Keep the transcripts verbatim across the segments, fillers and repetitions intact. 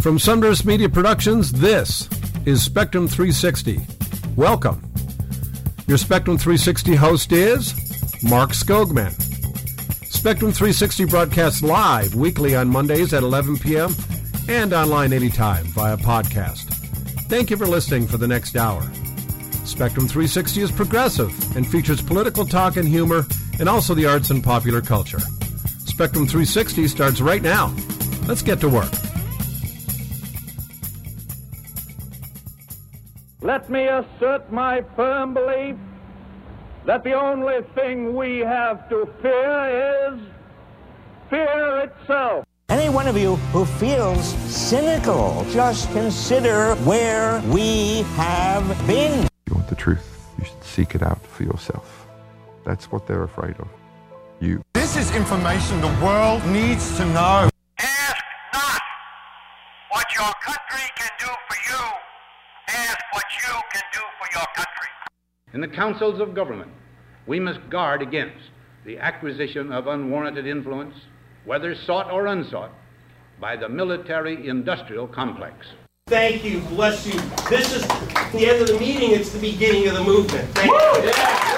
From Sunburst Media Productions, this is Spectrum three sixty. Welcome. Your Spectrum three sixty host is Mark Skogman. Spectrum three sixty broadcasts live weekly on Mondays at eleven p.m. and online anytime via podcast. Thank you for listening for the next hour. Spectrum three sixty is progressive and features political talk and humor and also the arts and popular culture. Spectrum three sixty starts right now. Let's get to work. Let me assert my firm belief that the only thing we have to fear is fear itself. Any one of you who feels cynical, just consider where we have been. If you want the truth, you should seek it out for yourself. That's what they're afraid of. You. This is information the world needs to know. Ask not what your country can do for you. Ask what you can do for your country. In the councils of government, we must guard against the acquisition of unwarranted influence, whether sought or unsought, by the military-industrial complex. Thank you, bless you. This is the end of the meeting, it's the beginning of the movement. Thank you. Yeah.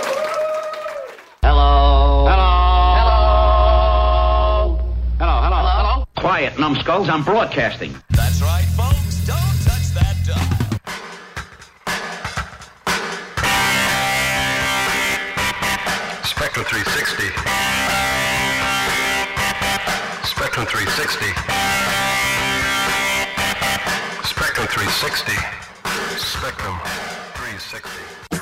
Hello. Hello. Hello. Hello, hello, hello. Quiet, numbskulls, I'm broadcasting. That's right, folks. Don't touch that dial. Spectrum three sixty. Spectrum three sixty. Spectrum three sixty. Spectrum three sixty.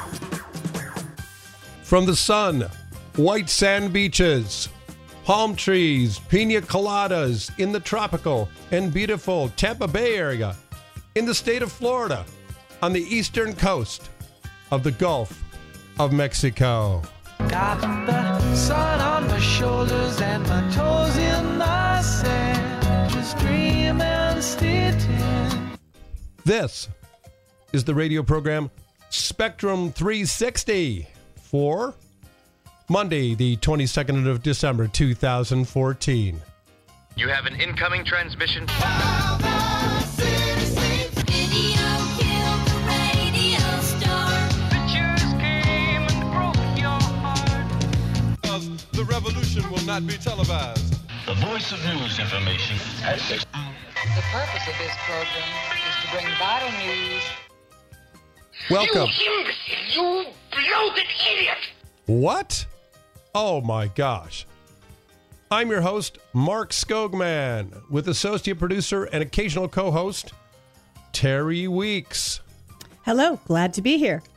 From the sun, white sand beaches, palm trees, pina coladas in the tropical and beautiful Tampa Bay area, in the state of Florida, on the eastern coast of the Gulf of Mexico. Got the sun on my shoulders and my toes in the sand, just dreaming, stitching. This is the radio program Spectrum three sixty for Monday, the twenty-second of December, two thousand fourteen. You have an incoming transmission. The revolution will not be televised. The voice of news information at six. The purpose of this program is to bring vital news. Welcome. You imbecile! You bloated idiot! What? Oh my gosh. I'm your host, Mark Skogman, with associate producer and occasional co-host, Terry Weeks. Hello, glad to be here.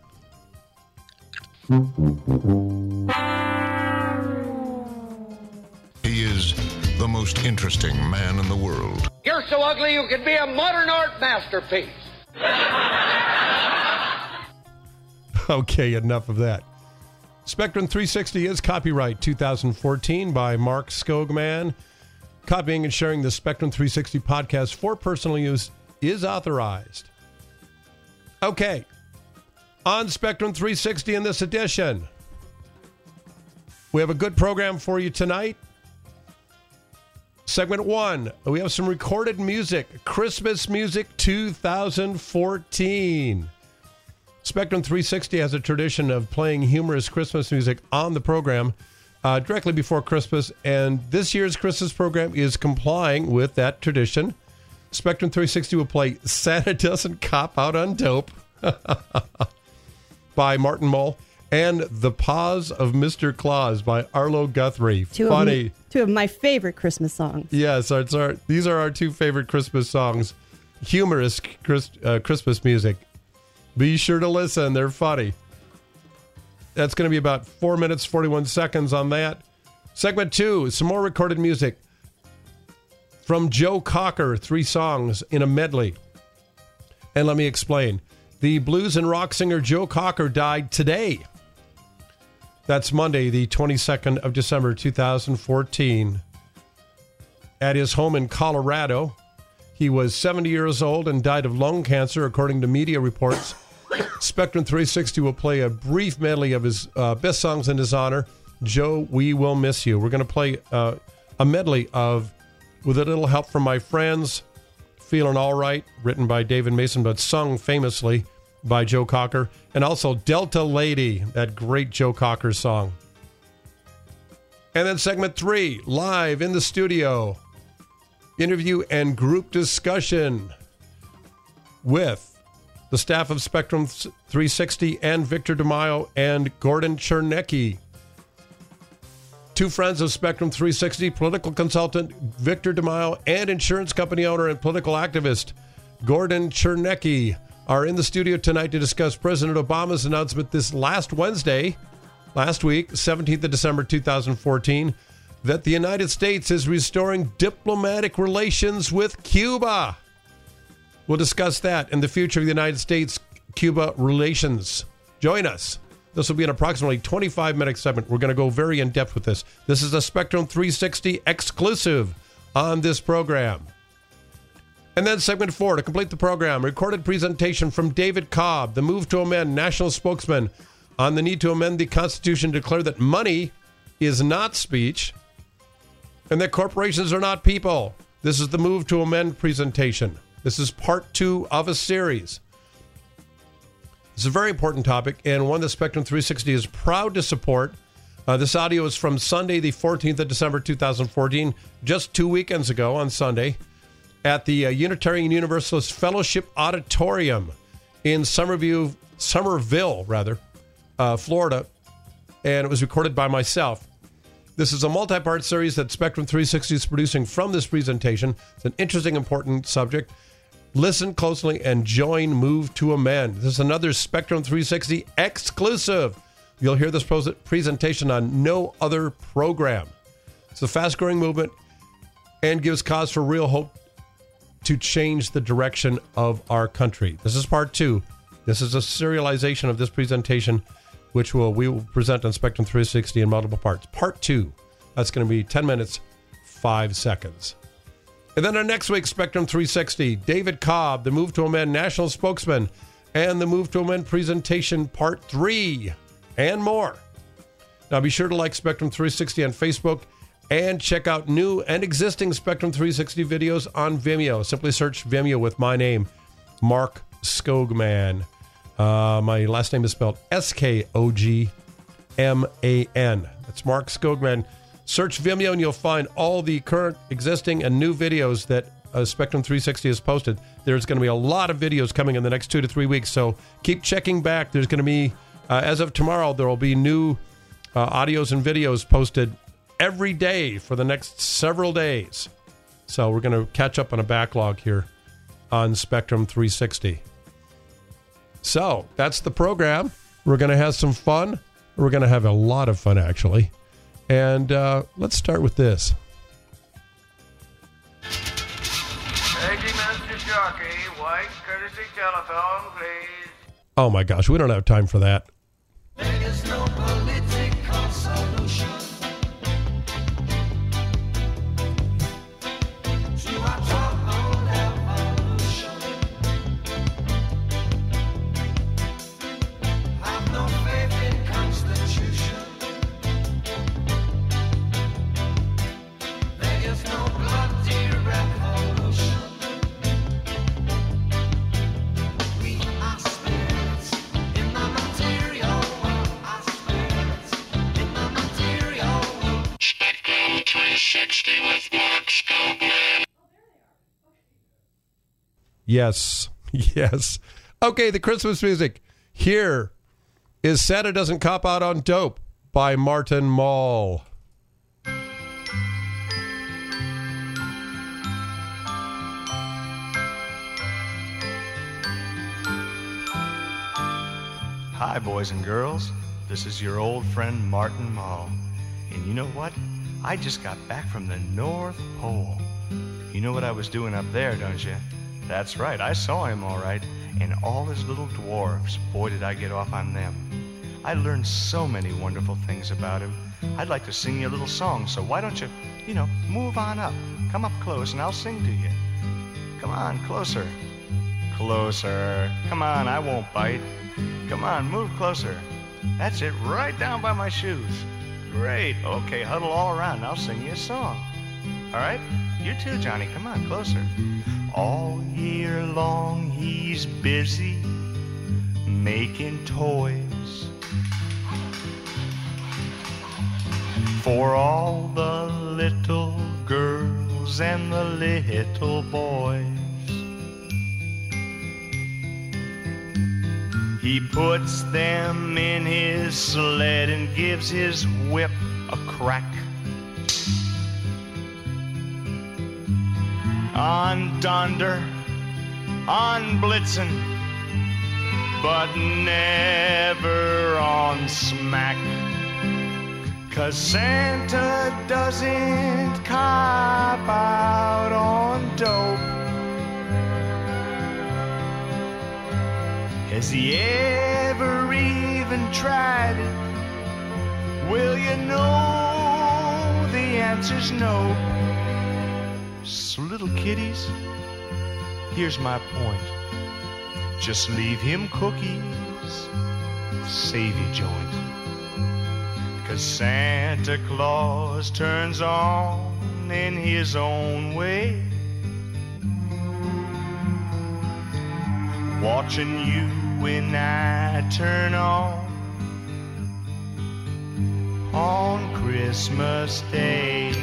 He is the most interesting man in the world. You're so ugly you could be a modern art masterpiece. Okay, enough of that. Spectrum three sixty is copyright two thousand fourteen by Mark Skogman. Copying and sharing the Spectrum three sixty podcast for personal use is authorized. Okay, on Spectrum three sixty in this edition, we have a good program for you tonight. Segment one, we have some recorded music, Christmas music two thousand fourteen. Spectrum three sixty has a tradition of playing humorous Christmas music on the program uh, directly before Christmas, and this year's Christmas program is complying with that tradition. Spectrum three sixty will play Santa Doesn't Cop Out on Dope by Martin Mull and The Paws of Mister Claus by Arlo Guthrie. Two Funny. Of, two of my favorite Christmas songs. Yes, it's our, these are our two favorite Christmas songs. Humorous Chris, uh, Christmas music. Be sure to listen. They're funny. That's going to be about four minutes, forty-one seconds on that. Segment two, some more recorded music from Joe Cocker, three songs in a medley. And let me explain. The blues and rock singer Joe Cocker died today. That's Monday, the twenty-second of December, two thousand fourteen. At his home in Colorado. He was seventy years old and died of lung cancer, according to media reports. Spectrum three sixty will play a brief medley of his uh, best songs in his honor. Joe, we will miss you. We're going to play uh, a medley of, with a little help from my friends, Feeling All Right, written by David Mason, but sung famously by Joe Cocker. And also Delta Lady, that great Joe Cocker song. And then segment three, live in the studio, interview and group discussion with the staff of Spectrum three sixty and Victor DeMaio and Gordon Chernecki. Two friends of Spectrum three sixty, political consultant Victor DeMaio and insurance company owner and political activist Gordon Chernecki are in the studio tonight to discuss President Obama's announcement this last Wednesday, last week, seventeenth of December two thousand fourteen, that the United States is restoring diplomatic relations with Cuba. We'll discuss that and the future of the United States-Cuba relations. Join us. This will be an approximately twenty-five minute segment. We're going to go very in-depth with this. This is a Spectrum three sixty exclusive on this program. And then segment four, to complete the program, recorded presentation from David Cobb, the Move to Amend national spokesman on the need to amend the Constitution to declare that money is not speech and that corporations are not people. This is the Move to Amend presentation. This is part two of a series. It's a very important topic and one that Spectrum three sixty is proud to support. Uh, this audio is from Sunday, the fourteenth of December, two thousand fourteen, just two weekends ago on Sunday, at the uh, Unitarian Universalist Fellowship Auditorium in Somerville, Somerville, rather, uh, Florida, and it was recorded by myself. This is a multi-part series that Spectrum three sixty is producing from this presentation. It's an interesting, important subject. Listen closely and join Move to Amend. This is another Spectrum three sixty exclusive. You'll hear this presentation on no other program. It's a fast-growing movement and gives cause for real hope to change the direction of our country. This is part two. This is a serialization of this presentation, which will we will present on Spectrum three sixty in multiple parts. Part two. That's going to be ten minutes, five seconds. And then our next week's Spectrum three sixty, David Cobb, the Move to Amend national spokesman, and the Move to Amend presentation part three, and more. Now be sure to like Spectrum three sixty on Facebook and check out new and existing Spectrum three sixty videos on Vimeo. Simply search Vimeo with my name, Mark Skogman. Uh, my last name is spelled S K O G M A N. That's Mark Skogman. Search Vimeo and you'll find all the current, existing, and new videos that uh, Spectrum three sixty has posted. There's going to be a lot of videos coming in the next two to three weeks, so keep checking back. There's going to be, uh, as of tomorrow, there will be new uh, audios and videos posted every day for the next several days. So we're going to catch up on a backlog here on Spectrum three sixty. So that's the program. We're going to have some fun. We're going to have a lot of fun, actually. And uh, let's start with this. Paging Mister Sharkey, white courtesy telephone, please. Oh my gosh, we don't have time for that. There is no political solution to our troubled evolution. Have no faith in Constitution. There is no bloody revolution. We are spirits in the material world. Our spirits in the material world. Spectrum three sixty with Mark Skogman. Yes, yes. Okay, the Christmas music. Here is Santa Doesn't Cop Out on Dope by Martin Mull. Hi, boys and girls. This is your old friend Martin Mull. And you know what? I just got back from the North Pole. You know what I was doing up there, don't you? That's right, I saw him all right. And all his little dwarfs. Boy, did I get off on them. I learned so many wonderful things about him. I'd like to sing you a little song, so why don't you, you know, move on up. Come up close and I'll sing to you. Come on, closer. Closer. Come on, I won't bite. Come on, move closer. That's it, right down by my shoes. Great. Okay, huddle all around and I'll sing you a song. All right? You too, Johnny. Come on, closer. All year long he's busy making toys for all the little girls and the little boys. He puts them in his sled and gives his whip a crack. On Donder, on Blitzen, but never on Smack. 'Cause Santa doesn't cop out on dope. Has he ever even tried it? Well, you know the answer's no. So little kiddies, here's my point. Just leave him cookies, save your joint. 'Cause Santa Claus turns on in his own way, watching you when I turn on on Christmas Day.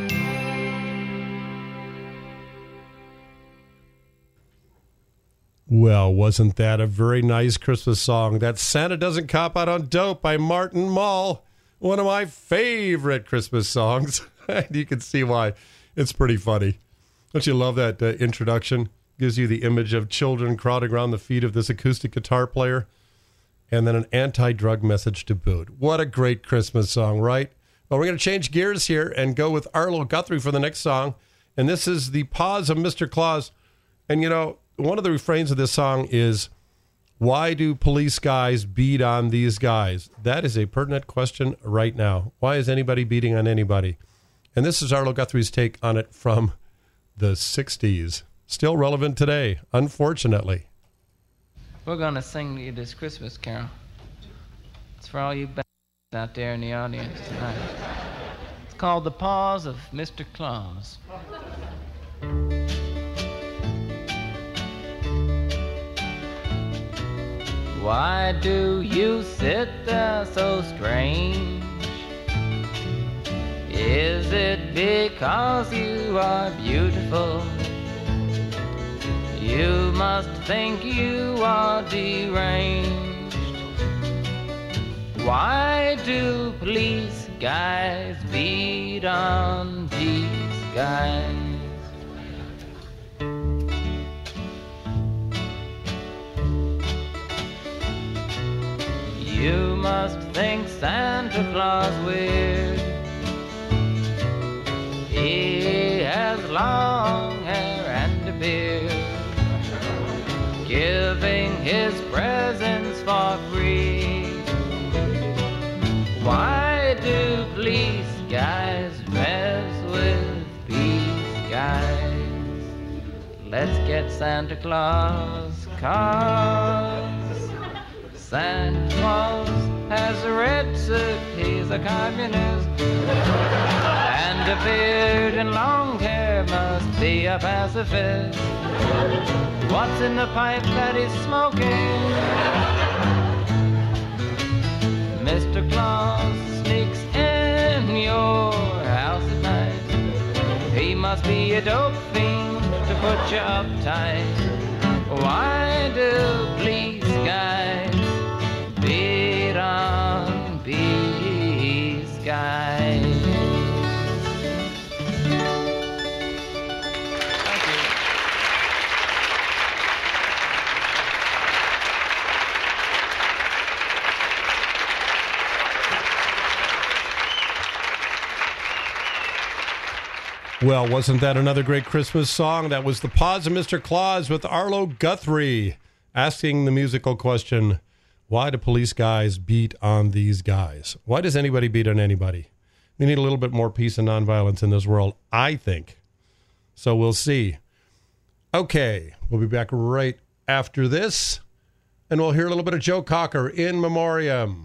Well, wasn't that a very nice Christmas song? That's Santa Doesn't Cop Out on Dope by Martin Mull. One of my favorite Christmas songs. You can see why. It's pretty funny. Don't you love that uh, introduction? Gives you the image of children crowding around the feet of this acoustic guitar player. And then an anti-drug message to boot. What a great Christmas song, right? Well, we're going to change gears here and go with Arlo Guthrie for the next song. And this is The Paws of Mister Claus. And, you know, one of the refrains of this song is, why do police guys beat on these guys? That is a pertinent question right now. Why is anybody beating on anybody? And this is Arlo Guthrie's take on it from the sixties. Still relevant today, unfortunately. We're going to sing you this Christmas carol. It's for all you bastards out there in the audience tonight. It's called The Paws of Mister Claus. Why do you sit there so strange? Is it because you are beautiful? You must think you are deranged. Why do police guys beat on these guys? You must think Santa Claus weird. He has long hair and a beard, giving his presents for free. Why do police guys mess with these guys? Let's get Santa Claus, 'cause Santa Claus has a red suit, he's a communist, and a beard and long hair must be a pacifist. What's in the pipe that he's smoking? Mister Claus sneaks in your house at night. He must be a dope fiend to put you uptight. Why do police guys beat on these guys? Thank you. Well, wasn't that another great Christmas song? That was The Paws of Mister Claus with Arlo Guthrie, asking the musical question, why do police guys beat on these guys? Why does anybody beat on anybody? We need a little bit more peace and nonviolence in this world, I think. So we'll see. Okay, we'll be back right after this, and we'll hear a little bit of Joe Cocker, In Memoriam.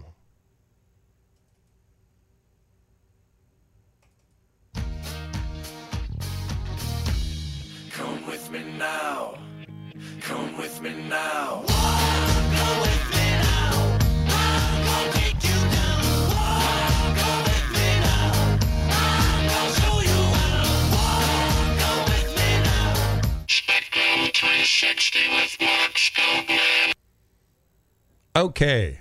Come with me now. Okay.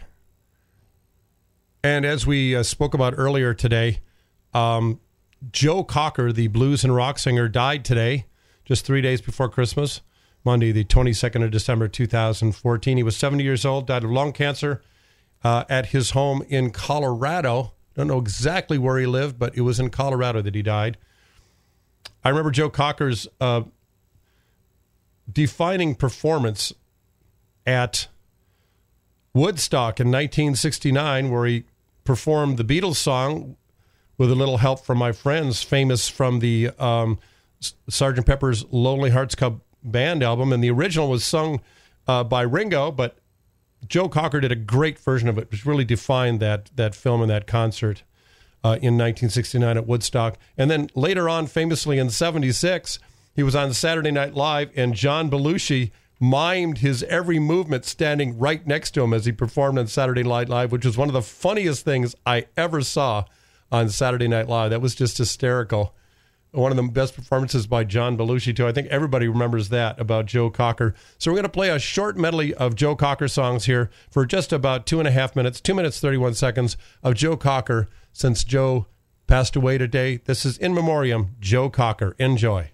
And as we uh, spoke about earlier today, um, Joe Cocker, the blues and rock singer, died today, just three days before Christmas, Monday, the twenty-second of December, two thousand fourteen. He was seventy years old, died of lung cancer uh, at his home in Colorado. Don't know exactly where he lived, but it was in Colorado that he died. I remember Joe Cocker's uh, defining performance at Woodstock in nineteen sixty-nine, where he performed the Beatles song with a little help from my friends, famous from the um, Sergeant Pepper's Lonely Hearts Club Band album. And the original was sung uh, by Ringo, but Joe Cocker did a great version of it, which really defined that that film and that concert uh, in nineteen sixty-nine at Woodstock. And then later on, famously in seventy-six, he was on Saturday Night Live, and John Belushi mimed his every movement standing right next to him as he performed on Saturday Night Live, which was one of the funniest things I ever saw on Saturday Night Live. That was just hysterical. One of the best performances by John Belushi, too. I think everybody remembers that about Joe Cocker. So we're going to play a short medley of Joe Cocker songs here for just about two and a half minutes, two minutes, thirty-one seconds of Joe Cocker, since Joe passed away today. This is In Memoriam, Joe Cocker. Enjoy.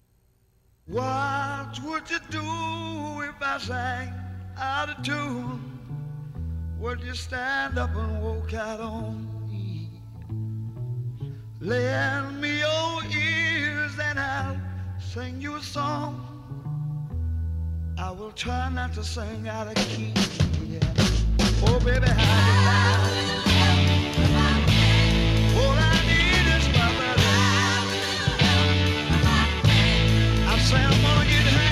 What would you do if I sang out of tune? Would you stand up and walk out on me? Lend me your ears and I'll sing you a song. I will try not to sing out of key. Yeah. Oh, baby, how do you all I need is my love. I say I'm gonna get high.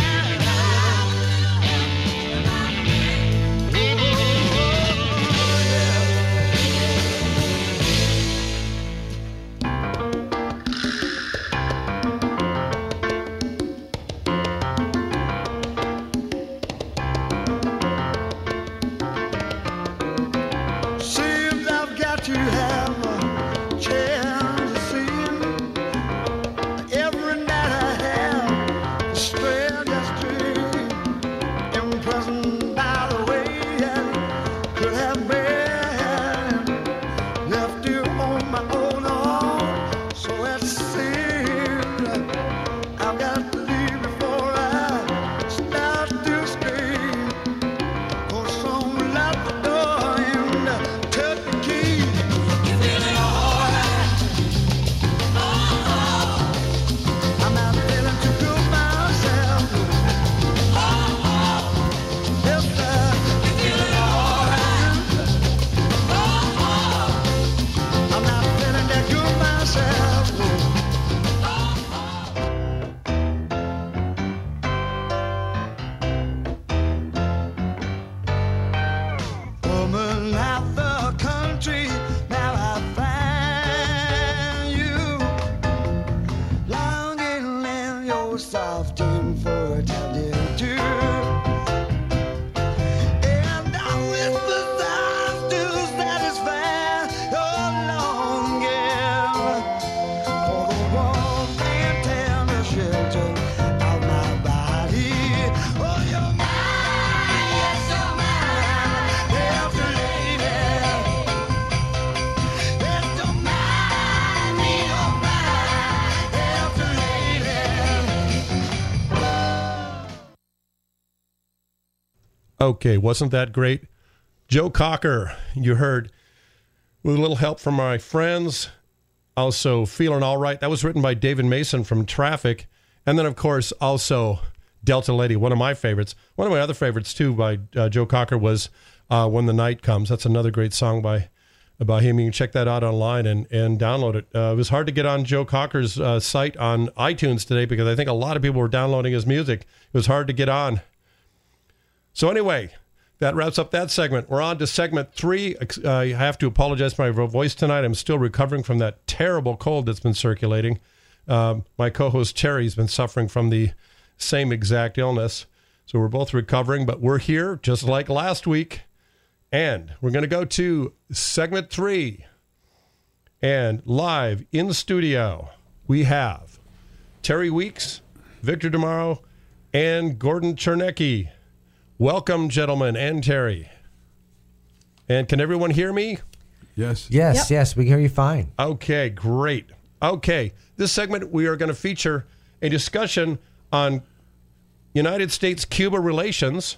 Okay, wasn't that great? Joe Cocker, you heard, with a little help from my friends. Also, Feeling All Right. That was written by David Mason from Traffic. And then, of course, also Delta Lady, one of my favorites. One of my other favorites, too, by uh, Joe Cocker was uh, When the Night Comes. That's another great song by, by him. You can check that out online and, and download it. Uh, it was hard to get on Joe Cocker's uh, site on iTunes today because I think a lot of people were downloading his music. It was hard to get on. So anyway, that wraps up that segment. We're on to segment three. Uh, I have to apologize for my voice tonight. I'm still recovering from that terrible cold that's been circulating. Um, my co-host Terry's been suffering from the same exact illness. So we're both recovering, but we're here just like last week. And we're going to go to segment three. And live in the studio, we have Terry Weeks, Victor DeMauro, and Gordon Chernecki. Welcome, gentlemen, and Terry. And can everyone hear me? Yes. Yes, Yep. yes, we hear you fine. Okay, great. Okay, this segment we are going to feature a discussion on United States-Cuba relations.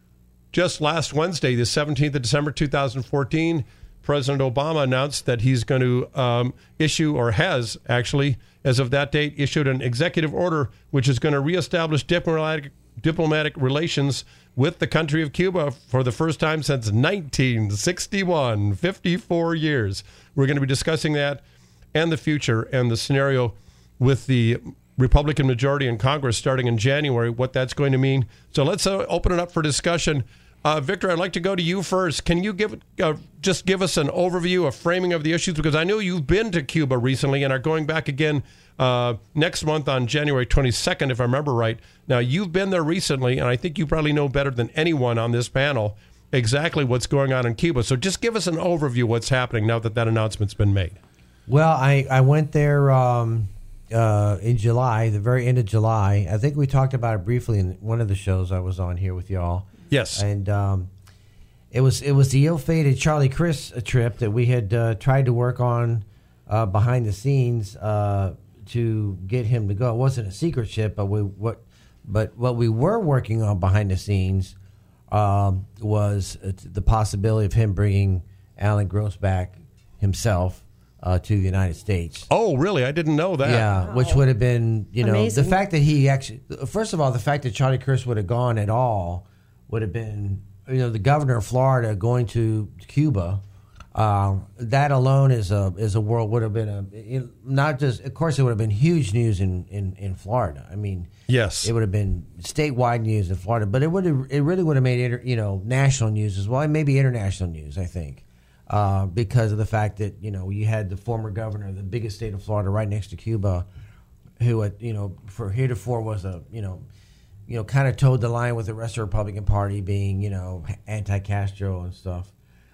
Just last Wednesday, the seventeenth of December, two thousand fourteen, President Obama announced that he's going to um, issue, or has actually, as of that date, issued an executive order which is going to reestablish diplomatic diplomatic relations with the country of Cuba for the first time since nineteen sixty-one, fifty-four years. We're going to be discussing that and the future and the scenario with the Republican majority in Congress starting in January, what that's going to mean. So let's uh, open it up for discussion. Uh, Victor, I'd like to go to you first. Can you give uh, just give us an overview, a framing of the issues? Because I know you've been to Cuba recently and are going back again uh, next month on January twenty-second, if I remember right. Now, you've been there recently, and I think you probably know better than anyone on this panel exactly what's going on in Cuba. So just give us an overview of what's happening now that that announcement's been made. Well, I, I went there um, uh, in July, the very end of July. I think we talked about it briefly in one of the shows I was on here with y'all. Yes. And um, it was it was the ill-fated Charlie Chris trip that we had uh, tried to work on uh, behind the scenes uh, to get him to go. It wasn't a secret trip, but we what but what we were working on behind the scenes um, was the possibility of him bringing Alan Gross back himself uh, to the United States. Oh, really? I didn't know that. Yeah, wow. Which would have been, you know, Amazing. the fact that he actually, first of all, the fact that Charlie Chris would have gone at all would have been, you know, the governor of Florida going to Cuba. Uh, that alone is a is a world would have been a it, not just, of course, it would have been huge news in, in, in Florida. I mean, yes, it would have been statewide news in Florida, but it would have it really would have made inter, you know national news as well, and maybe international news. I think uh, because of the fact that you know you had the former governor of the biggest state of Florida right next to Cuba, who had, you know for heretofore was a you know. you know, kind of towed the line with the rest of the Republican Party being, you know, anti-Castro and stuff.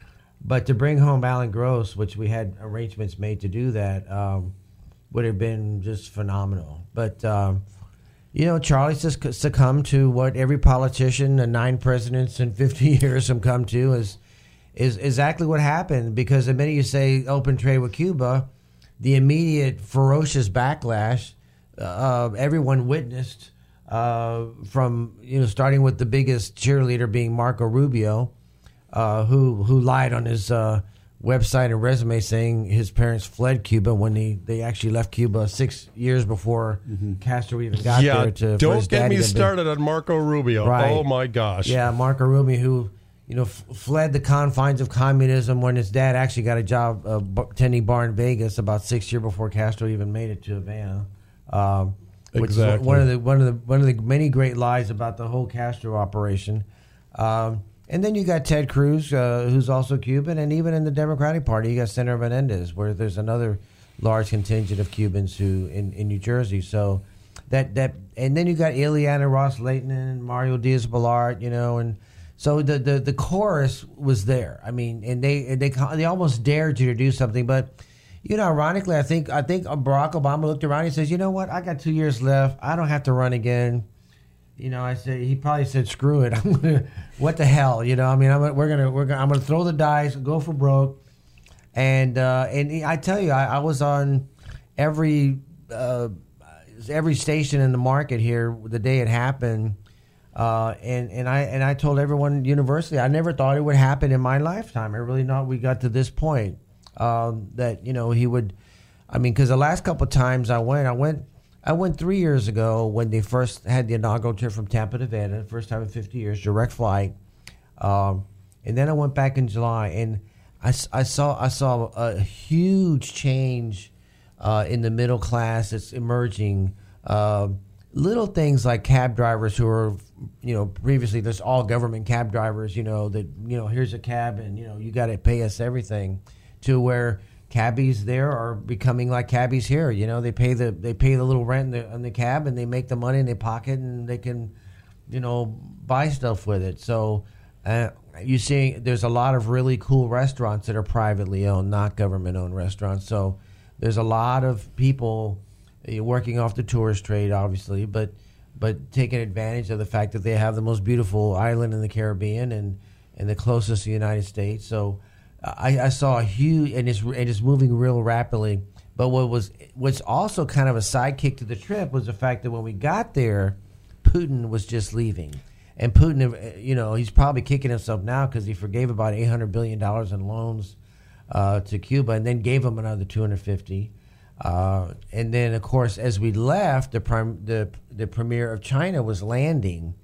But to bring home Alan Gross, which we had arrangements made to do that, um, would have been just phenomenal. But, um, you know, Charlie just succumbed to what every politician and nine presidents in fifty years have come to is, is exactly what happened. Because the minute you say open trade with Cuba, the immediate ferocious backlash uh, everyone witnessed Uh, from, you know, starting with the biggest cheerleader being Marco Rubio, uh, who who lied on his uh, website and resume saying his parents fled Cuba when they, they actually left Cuba six years before mm-hmm. Castro even got yeah, there. To, don't get me started on Marco Rubio. Right. Oh, my gosh. Yeah, Marco Rubio, who, you know, f- fled the confines of communism when his dad actually got a job uh, tending bar in Vegas about six years before Castro even made it to Havana. Um, Which exactly. is one of the one of the one of the many great lies about the whole Castro operation. Um, and then you got Ted Cruz, uh, who's also Cuban, and even in the Democratic Party, you got Senator Menendez, where there's another large contingent of Cubans who in, in New Jersey. So that that and then you got Ileana Ros-Lehtinen and Mario Diaz-Balart, you know, and so the, the the chorus was there. I mean, and they and they they almost dared you to do something, but. You know, ironically, I think I think Barack Obama looked around. He says, "You know what? I got two years left. I don't have to run again." You know, I said he probably said, "Screw it. I'm gonna. What the hell? You know, I mean, I'm we're gonna we're gonna I'm gonna throw the dice, go for broke." And uh, and I tell you, I, I was on every uh, every station in the market here the day it happened, uh, and and I and I told everyone universally, I never thought it would happen in my lifetime. I really not. We got to this point. Um, that, you know, he would, I mean, because the last couple of times I went, I went, I went three years ago when they first had the inaugural trip from Tampa to Havana, first time in fifty years, direct flight. Um, and then I went back in July, and I, I saw, I saw a huge change uh, in the middle class that's emerging. Uh, little things like cab drivers who are, you know, previously just all government cab drivers, you know, that, you know, here's a cab and, you know, you got to pay us everything. To where cabbies there are becoming like cabbies here. You know, they pay the they pay the little rent in the, in the cab, and they make the money in their pocket, and they can, you know, buy stuff with it. So uh, you see, there's a lot of really cool restaurants that are privately owned, not government owned restaurants. So there's a lot of people working off the tourist trade, obviously, but but taking advantage of the fact that they have the most beautiful island in the Caribbean, and and the closest to the United States. So I, I saw a huge, and it's and it's moving real rapidly. But what was what's also kind of a sidekick to the trip was the fact that when we got there, Putin was just leaving, and Putin, you know, he's probably kicking himself now because he forgave about eight hundred billion dollars in loans uh, to Cuba, and then gave him another two hundred fifty. Uh, and then, of course, as we left, the prime the the premier of China was landing.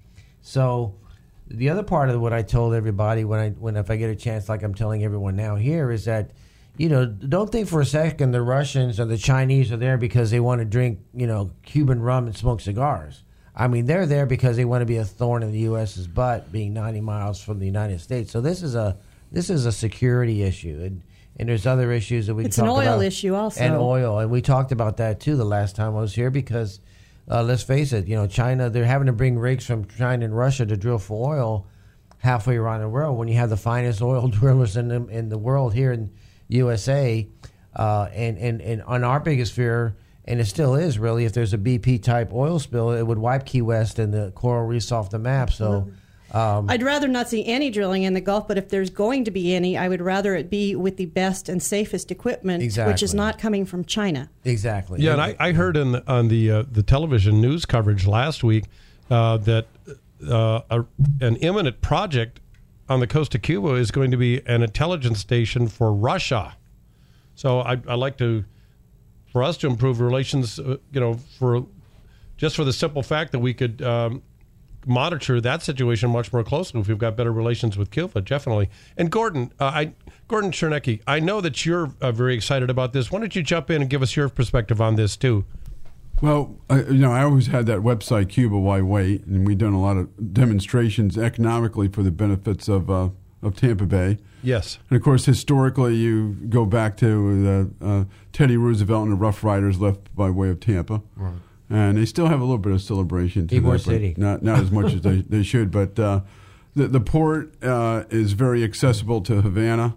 So the other part of what I told everybody when I when if I get a chance, like I'm telling everyone now here, is that, you know, don't think for a second the Russians or the Chinese are there because they want to drink, you know, Cuban rum and smoke cigars. I mean, they're there because they want to be a thorn in the U S's butt, being ninety miles from the United States. So this is a this is a security issue, and and there's other issues that we it's can talk about. It's an oil issue also, and oil, and we talked about that too the last time I was here because. Uh, let's face it, you know, China, they're having to bring rigs from China and Russia to drill for oil halfway around the world when you have the finest oil drillers in the, in the world here in U S A. Uh, and, and, and on our biggest fear, and it still is really, if there's a B P-type oil spill, it would wipe Key West and the coral reefs off the map. So um, I'd rather not see any drilling in the Gulf, but if there's going to be any, I would rather it be with the best and safest equipment, exactly. which is not coming from China. Exactly. Yeah, and I, I heard in the, on the uh, the television news coverage last week uh, that uh, a, an imminent project on the coast of Cuba is going to be an intelligence station for Russia. So I I like to for us to improve relations, uh, you know, for just for the simple fact that we could. Um, monitor that situation much more closely if we've got better relations with Cuba, definitely. And Gordon, uh, I Gordon Chernecki, I know that you're uh, very excited about this. Why don't you jump in and give us your perspective on this too? Well, I, you know, I always had that website, Cuba, Why Wait, and we've done a lot of demonstrations economically for the benefits of uh, of Tampa Bay. Yes. And, of course, historically, you go back to the, uh, Teddy Roosevelt and the Rough Riders left by way of Tampa. Right. And they still have a little bit of celebration to Ybor that, City. Not not as much as they, they should. But uh, the the port uh, is very accessible to Havana,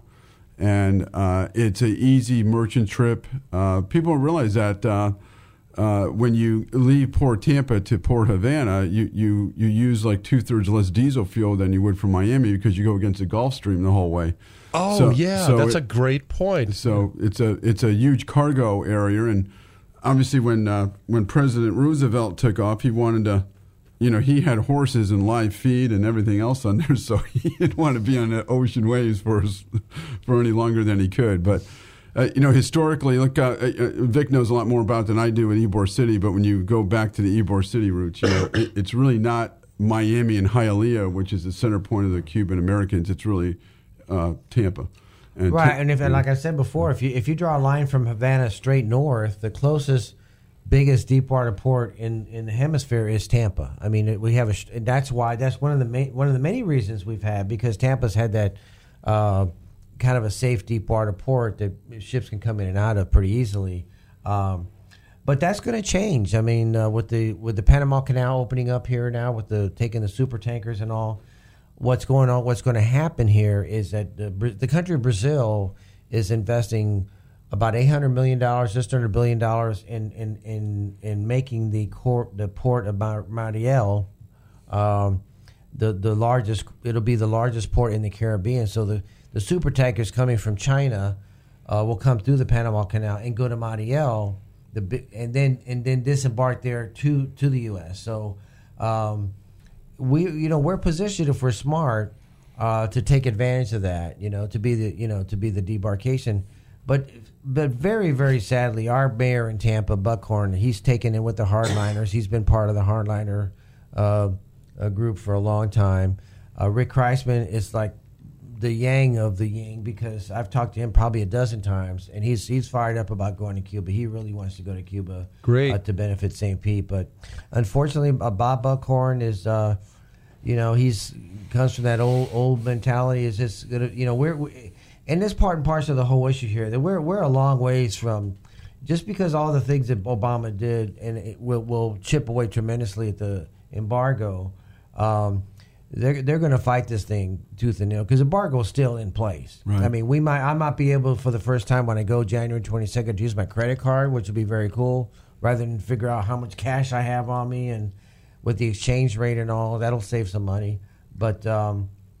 and uh, it's an easy merchant trip. Uh, people don't realize that uh, uh, when you leave Port Tampa to Port Havana, you, you, you use like two thirds less diesel fuel than you would from Miami because you go against the Gulf Stream the whole way. Oh so, yeah, so that's it, a great point. So it's a it's a huge cargo area. And obviously, when uh, when President Roosevelt took off, he wanted to, you know, he had horses and live feed and everything else on there, so he didn't want to be on the ocean waves for his, for any longer than he could. But uh, you know, historically, look, uh, uh, Vic knows a lot more about than I do in Ybor City. But when you go back to the Ybor City roots, you know, it, it's really not Miami and Hialeah, which is the center point of the Cuban Americans. It's really uh, Tampa. And right, t- and if and like I said before, if you if you draw a line from Havana straight north, the closest, biggest deepwater port in, in the hemisphere is Tampa. I mean, we have a. That's why that's one of the main, one of the many reasons we've had, because Tampa's had that uh, kind of a safe deepwater port that ships can come in and out of pretty easily. Um, but that's going to change. I mean, uh, with the with the Panama Canal opening up here now, with the taking the super tankers and all. What's going on? What's going to happen here is that the, the country of Brazil is investing about eight hundred million dollars, just under a billion dollars, in in in, in making the court, the port of Mariel, um, the the largest. It'll be the largest port in the Caribbean. So the, the super tankers coming from China uh, will come through the Panama Canal and go to Mariel, the and then and then disembark there to to the U S. So. Um, We, you know, we're positioned if we're smart uh, to take advantage of that. You know, to be the, you know, to be the debarkation. But, but very, very sadly, our mayor in Tampa, Buckhorn, he's taken in with the hardliners. He's been part of the hardliner uh, uh, group for a long time. Uh, Rick Kreisman is like the yang of the yang, because I've talked to him probably a dozen times, and he's he's fired up about going to Cuba. He really wants to go to Cuba. Great. Uh, to benefit Saint Pete. But unfortunately, uh, Bob Buckhorn is, uh, you know, he's comes from that old old mentality. Is just gonna, you know, we're we, and this part and parcel of the whole issue here that we're we're a long ways from, just because all the things that Obama did, and it will will chip away tremendously at the embargo. Um, They're they're going to fight this thing tooth and nail because the embargo is still in place. Right. I mean, we might I might be able for the first time when I go January twenty-second to use my credit card, which would be very cool, rather than figure out how much cash I have on me and with the exchange rate and all. That'll save some money. But um,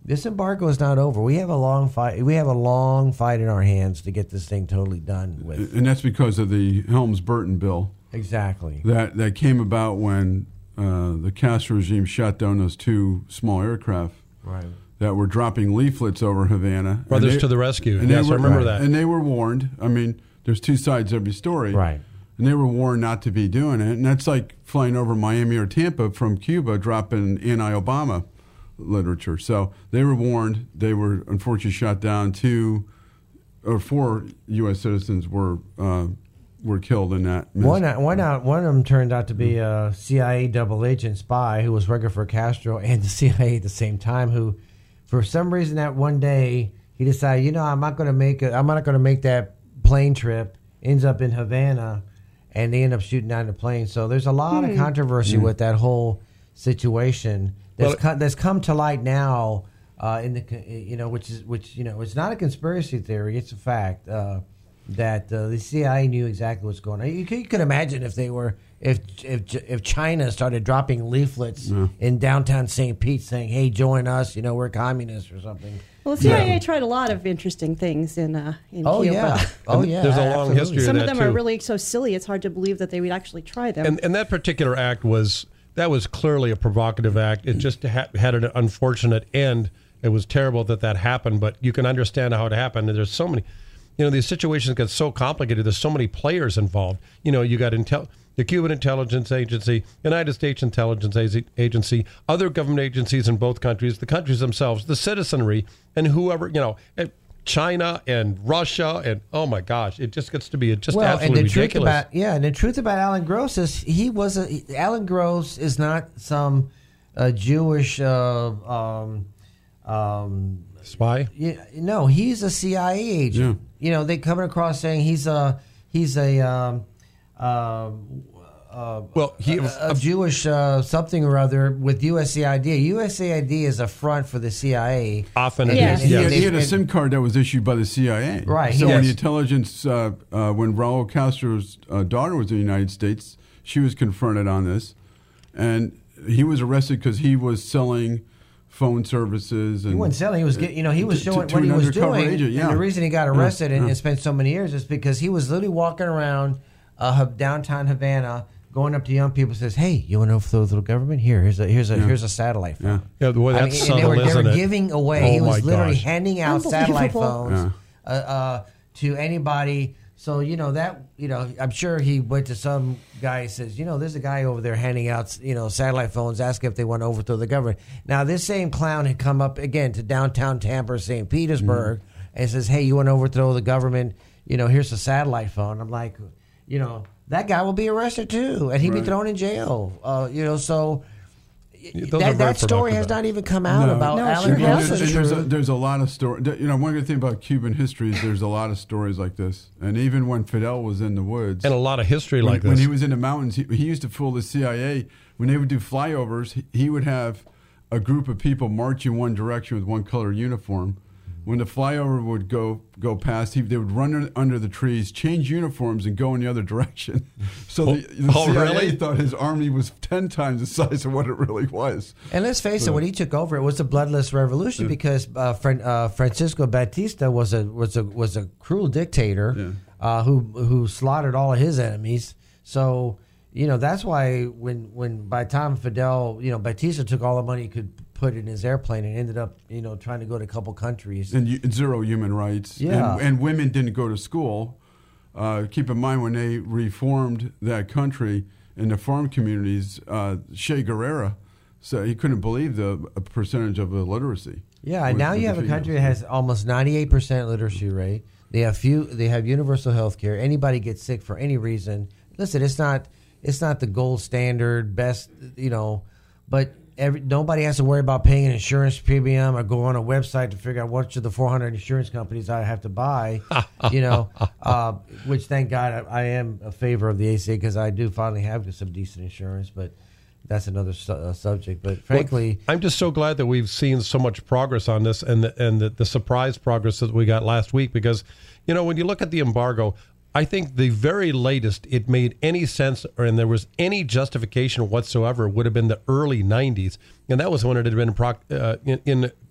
This embargo is not over. We have a long fight. We have a long fight in our hands to get this thing totally done with. And that's because of the Helms-Burton bill. Exactly. That that came about when uh, the Castro regime shot down those two small aircraft. Right. That were dropping leaflets over Havana. Brothers they, to the rescue. And Yes, were, I remember right. that. And they were warned. I mean, there's two sides to every story. Right. And they were warned not to be doing it. And that's like flying over Miami or Tampa from Cuba, dropping anti-Obama literature. So they were warned. They were unfortunately shot down. Two or four U S citizens were uh, were killed in that. One, one, out, one of them turned out to be a C I A double agent spy who was working for Castro and the C I A at the same time. Who, for some reason, that one day he decided, you know, I'm not going to make it. I'm not going to make that plane trip. Ends up in Havana, and they end up shooting down the plane. So there's a lot Hmm. of controversy Hmm. with that whole situation. That's Well, co- that's come to light now. Uh, in the co- you know, which is which you know, it's not a conspiracy theory. It's a fact. Uh, that uh, the C I A knew exactly what's going on. You could, you could imagine if they were, if if if China started dropping leaflets Yeah. in downtown Saint Pete saying, "Hey, join us," you know, we're communists or something. Well, the C I A tried a lot of interesting things in uh, in Oh Cuba. yeah, oh yeah. There's a long absolutely. history Some of of that them are too. really so silly; it's hard to believe that they would actually try them. And, and that particular act was that was clearly a provocative act. It just ha- had an unfortunate end. It was terrible that that happened, but you can understand how it happened. And there's so many, you know, these situations get so complicated. There's so many players involved. You know, you got intel, the Cuban Intelligence Agency, United States Intelligence Agency, other government agencies in both countries, the countries themselves, the citizenry, and whoever, you know, China and Russia, and oh my gosh, it just gets to be just well, absolutely and the ridiculous. truth about yeah, and the truth about Alan Gross is he was a Alan Gross is not some uh, Jewish uh, um, um, spy. Yeah, no, he's a C I A agent. Yeah. You know, they coming across saying he's a he's a um, uh, uh, well, he a, a Jewish uh, something or other with U S A I D. U S A I D is a front for the C I A. Often And- it and- is, and He yes. had, they- he had a and- SIM card that was issued by the C I A. Right, So he when does. the intelligence, uh, uh, when Raul Castro's uh, daughter was in the United States, she was confronted on this, and he was arrested because he was selling phone services. And He wasn't selling. He was getting, you know, he was to- showing to what an he was undercover doing. agent, yeah. And the reason he got Yeah, arrested and, yeah. and spent so many years is because he was literally walking around uh, downtown Havana, going up to young people, and says, "Hey, you want to overthrow the government? Here, here's a here's a Yeah. here's a satellite phone." Yeah, the way I that's mean, and subtle, they were, they isn't were it? giving away. Oh he was my literally gosh. handing out satellite Unbelievable. phones uh, uh, to anybody. So you know that you know, I'm sure he went to some guy and says, you know, there's a guy over there handing out you know satellite phones, asking if they want to overthrow the government. Now this same clown had come up again to downtown Tampa, Saint Petersburg, Mm-hmm. and says, hey, you want to overthrow the government? You know, here's a satellite phone. I'm like, you know, that guy will be arrested too, and he'd be Right. thrown in jail. Uh, you know, so. Those are That, very that story productive has acts. not even come out No. about No, it Alan sure Gross. hasn't. There's, there's, a, there's a lot of stories. You know, one good thing about Cuban history is there's a lot of stories like this. And even when Fidel was in the woods, And a lot of history when, like this. when he was in the mountains, he, he used to fool the C I A. When they would do flyovers, he, he would have a group of people march in one direction with one color uniform. When the flyover would go go past, he, they would run under, under the trees, change uniforms, and go in the other direction. So the, the Oh, C I A really? thought his army was ten times the size of what it really was. And let's face it, So- when he took over, it was a bloodless revolution because uh, Fran- uh, Francisco Batista was a was a was a cruel dictator Yeah. uh, who who slaughtered all of his enemies. So you know that's why when when by the time Fidel, you know, Batista took all the money he could put in his airplane and ended up you know trying to go to a couple countries. And, you, and zero human rights. Yeah. And, and women didn't go to school. Uh, keep in mind, when they reformed that country in the farm communities, uh, Che Guevara said he couldn't believe the percentage of illiteracy. Yeah, and with- now with you the have a country that females. has almost ninety-eight percent literacy rate. They have few. They have universal health care. Anybody gets sick for any reason. Listen, it's not. It's not the gold standard, best. You know, but every nobody has to worry about paying an insurance premium or go on a website to figure out which of the four hundred insurance companies I have to buy. You know, uh, which thank God I, I am a favor of the A C A because I do finally have some decent insurance, but. That's another su- uh, subject, but frankly, well, I'm just so glad that we've seen so much progress on this, and the, and the, the surprise progress that we got last week. Because, you know, when you look at the embargo, I think the very latest it made any sense, or and there was any justification whatsoever, would have been the early nineties, and that was when it had been proc- uh, in, in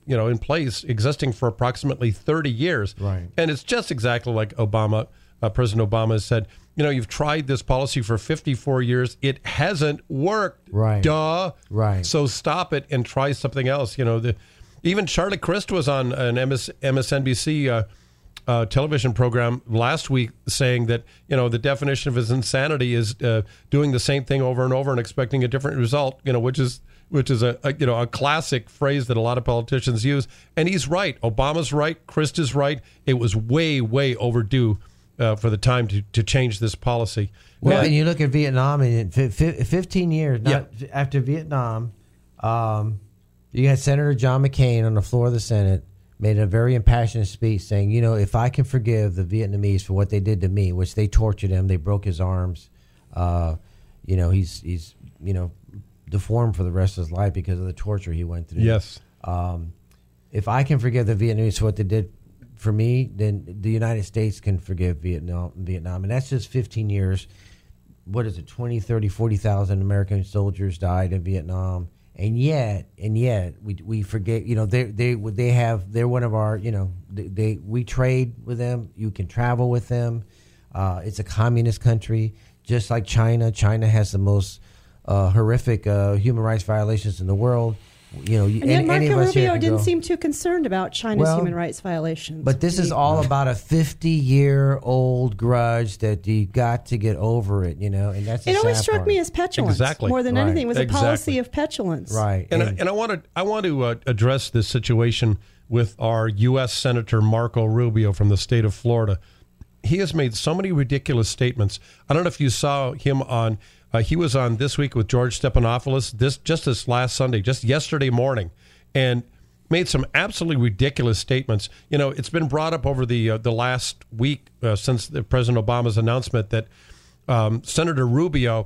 you know, in place, existing for approximately thirty years. Right. And it's just exactly like Obama, uh, President Obama has said, you know, you've tried this policy for fifty-four years. It hasn't worked. Right. Duh. Right. So stop it and try something else. You know, the, even Charlie Crist was on an M S, M S N B C uh, uh, television program last week saying that, you know, the definition of his insanity is uh, doing the same thing over and over and expecting a different result, you know, which is which is a, a you know a classic phrase that a lot of politicians use. And he's right. Obama's right. Crist is right. It was way, way overdue uh, for the time to, to change this policy. Well, and, and you look at Vietnam, and in fifteen years not, yeah. after Vietnam, um, you had Senator John McCain on the floor of the Senate made a very impassioned speech saying, you know, if I can forgive the Vietnamese for what they did to me, which they tortured him, they broke his arms, uh, you know, he's he's you know deformed for the rest of his life because of the torture he went through. Yes. Um, if I can forgive the Vietnamese for what they did for me, then the United States can forgive Vietnam, Vietnam. And that's just fifteen years. What is it, twenty, thirty, forty thousand American soldiers died in Vietnam. And yet, and yet, we we forget, you know, they they they have, they're one of our, you know, they, they we trade with them. You can travel with them. Uh, it's a communist country, just like China. China has the most uh, horrific uh, human rights violations in the world. You know, and yet any, Marco any of us Rubio here didn't go, seem too concerned about China's well, human rights violations. But this is all about a fifty-year-old grudge that you got to get over it, you know, and that's the it always sad struck part. me as petulance. Exactly. More than Right. anything, it was Exactly. a policy of petulance. Right. And, And- I, and I want to I want to uh, address this situation with our U S Senator Marco Rubio from the state of Florida. He has made so many ridiculous statements. I don't know if you saw him on. Uh, he was on This Week with George Stephanopoulos this just this last Sunday, just yesterday morning, and made some absolutely ridiculous statements. You know, it's been brought up over the uh, the last week uh, since the President Obama's announcement that um, Senator Rubio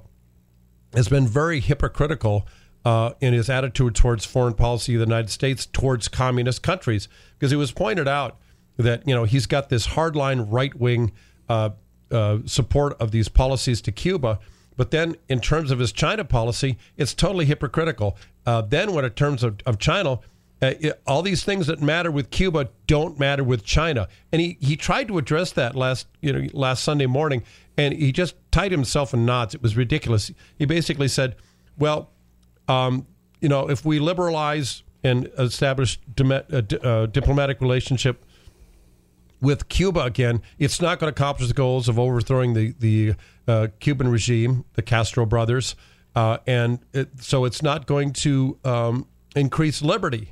has been very hypocritical uh, in his attitude towards foreign policy of the United States towards communist countries, because it was pointed out that, you know, he's got this hardline right-wing uh, uh, support of these policies to Cuba. But then in terms of his China policy, it's totally hypocritical. Uh, then when in terms of, of China, uh, it, all these things that matter with Cuba don't matter with China. And he, he tried to address that last, you know, last Sunday morning, and he just tied himself in knots. It was ridiculous. He basically said, well, um, you know, if we liberalize and establish dim- uh, di- uh, diplomatic relationship with Cuba again, it's not going to accomplish the goals of overthrowing the, the uh, Cuban regime, the Castro brothers, uh, and it, so it's not going to um, increase liberty.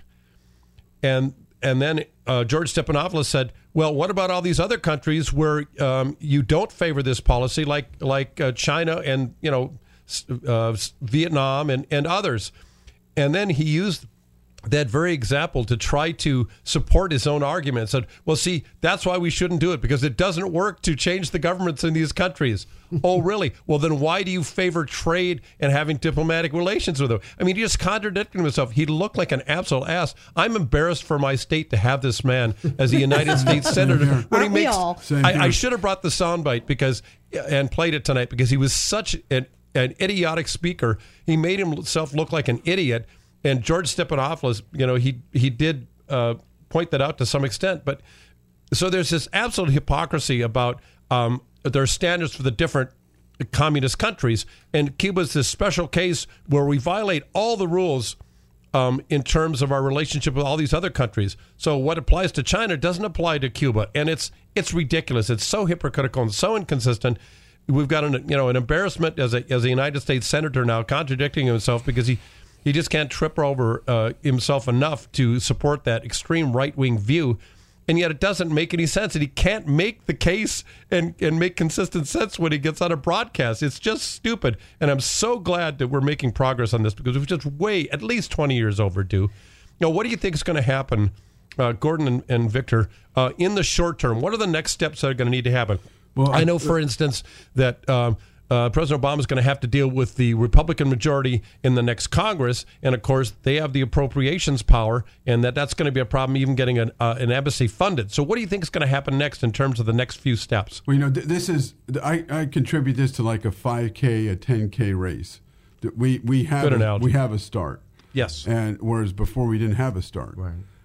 And and then uh, George Stephanopoulos said, well, what about all these other countries where um, you don't favor this policy, like like uh, China and, you know, uh, Vietnam and, and others? And then he used that very example to try to support his own argument. Said, well, see, that's why we shouldn't do it, because it doesn't work to change the governments in these countries. Oh, really? Well, then why do you favor trade and having diplomatic relations with them? I mean, he just contradicted himself. He looked like an absolute ass. I'm embarrassed for my state to have this man as a United States senator. When he Aren't we makes, all? I, I should have brought the soundbite because and played it tonight, because he was such an, an idiotic speaker. He made himself look like an idiot. And George Stephanopoulos, you know, he he did uh, point that out to some extent. But so there's this absolute hypocrisy about um, their standards for the different communist countries. And Cuba's this special case where we violate all the rules um, in terms of our relationship with all these other countries. So what applies to China doesn't apply to Cuba. And it's it's ridiculous. It's so hypocritical and so inconsistent. We've got an you know an embarrassment as a as a United States senator now, contradicting himself, because he. He just can't trip over uh, himself enough to support that extreme right-wing view. And yet it doesn't make any sense. And he can't make the case and, and make consistent sense when he gets on a broadcast. It's just stupid. And I'm so glad that we're making progress on this, because it was just way, at least twenty years overdue. Now, what do you think is going to happen, uh, Gordon and, and Victor, uh, in the short term? What are the next steps that are going to need to happen? Well, I know, for instance, that... Um, Uh, President Obama is going to have to deal with the Republican majority in the next Congress, and of course they have the appropriations power, and that that's going to be a problem even getting an, uh, an embassy funded. So what do you think is going to happen next in terms of the next few steps? Well, you know, th- this is I, I contribute this to like a five K, a ten K race. We we have Good a, analogy. we have a start. Yes, and whereas before we didn't have a start. Right.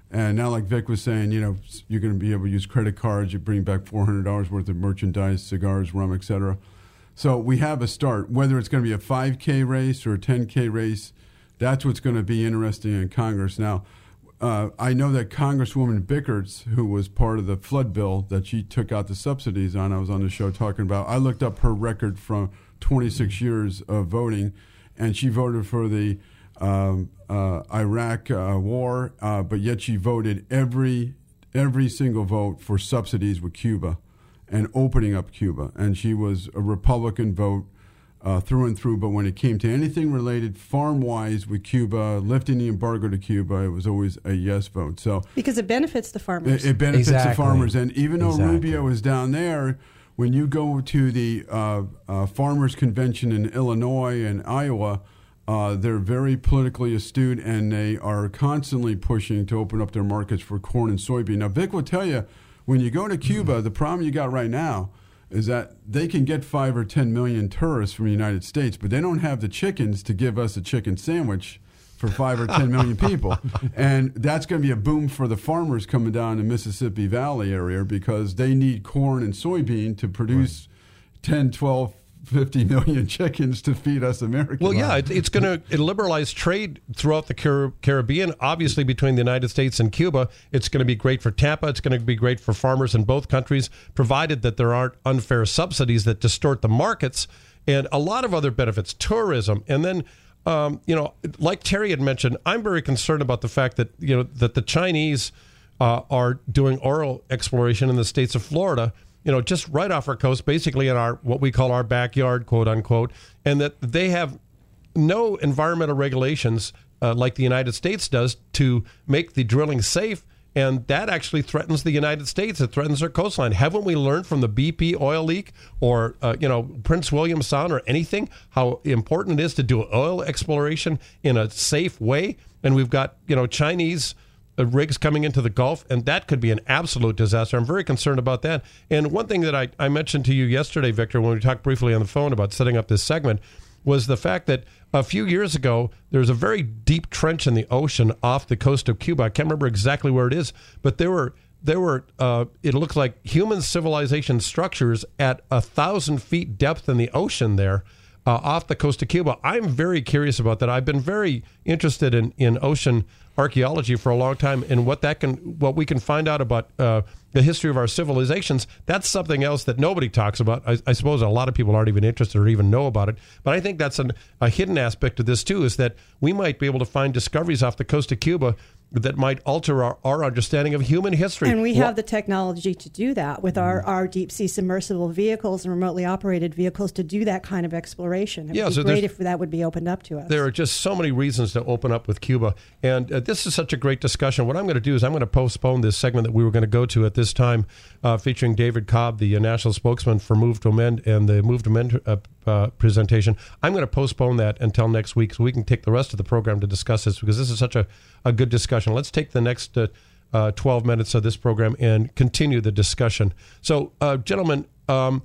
And now, like Vic was saying, you know, you're going to be able to use credit cards. You bring back four hundred dollars worth of merchandise, cigars, rum, et cetera. So we have a start. Whether it's going to be a five K race or a ten K race, that's what's going to be interesting in Congress. Now, uh, I know that Congresswoman Bickerts, who was part of the flood bill that she took out the subsidies on, I was on the show talking about, I looked up her record from twenty-six years of voting, and she voted for the um, uh, Iraq uh, war, uh, but yet she voted every every single vote for subsidies with Cuba and opening up Cuba. And she was a Republican vote uh, through and through. But when it came to anything related farm-wise with Cuba, lifting the embargo to Cuba, it was always a yes vote. So because it benefits the farmers. It, it benefits exactly. the farmers. And even though exactly. Rubio is down there, when you go to the uh, uh, farmers' convention in Illinois and Iowa, uh, they're very politically astute, and they are constantly pushing to open up their markets for corn and soybean. Now, Vic will tell you, when you go to Cuba, the problem you got right now is that they can get five or ten million tourists from the United States, but they don't have the chickens to give us a chicken sandwich for five or ten million people. And that's going to be a boom for the farmers coming down the Mississippi Valley area, because they need corn and soybean to produce right. ten, twelve, fifty million chickens to feed us Americans. Well, yeah, it, it's going to liberalize trade throughout the Car- Caribbean, obviously between the United States and Cuba. It's going to be great for Tampa. It's going to be great for farmers in both countries, provided that there aren't unfair subsidies that distort the markets, and a lot of other benefits, tourism. And then, um, you know, like Terry had mentioned, I'm very concerned about the fact that, you know, that the Chinese uh, are doing oil exploration in the states of Florida, you know, just right off our coast, basically in our, what we call our backyard, quote unquote, and that they have no environmental regulations uh, like the United States does to make the drilling safe. And that actually threatens the United States. It threatens our coastline. Haven't we learned from the B P oil leak or, uh, you know, Prince William Sound or anything, how important it is to do oil exploration in a safe way? And we've got, you know, Chinese rigs coming into the Gulf, and that could be an absolute disaster. I'm very concerned about that. And one thing that I, I mentioned to you yesterday, Victor, when we talked briefly on the phone about setting up this segment, was the fact that a few years ago, there was a very deep trench in the ocean off the coast of Cuba. I can't remember exactly where it is, but there were, there were uh, it looked like human civilization structures at a thousand feet depth in the ocean there, uh, off the coast of Cuba. I'm very curious about that. I've been very interested in, in ocean archaeology for a long time, and what that can, what we can find out about uh, the history of our civilizations. That's something else that nobody talks about. I, I suppose a lot of people aren't even interested or even know about it. But I think that's an, a hidden aspect of this too, is that we might be able to find discoveries off the coast of Cuba that might alter our, our understanding of human history. And we have the technology to do that with our, our deep-sea submersible vehicles and remotely operated vehicles to do that kind of exploration. It would yeah, be so great if that would be opened up to us. There are just so many reasons to open up with Cuba. And uh, this is such a great discussion. What I'm going to do is I'm going to postpone this segment that we were going to go to at this time, uh, featuring David Cobb, the uh, national spokesman for Move to Amend, and the Move to Amend uh, uh, presentation. I'm going to postpone that until next week so we can take the rest of the program to discuss this, because this is such a, a good discussion. Let's take the next uh, uh, twelve minutes of this program and continue the discussion. So, uh, gentlemen, um,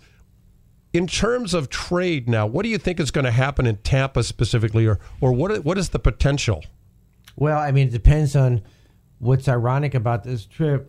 in terms of trade now, what do you think is going to happen in Tampa specifically, or, or what what is the potential? Well, I mean, it depends on what's ironic about this trip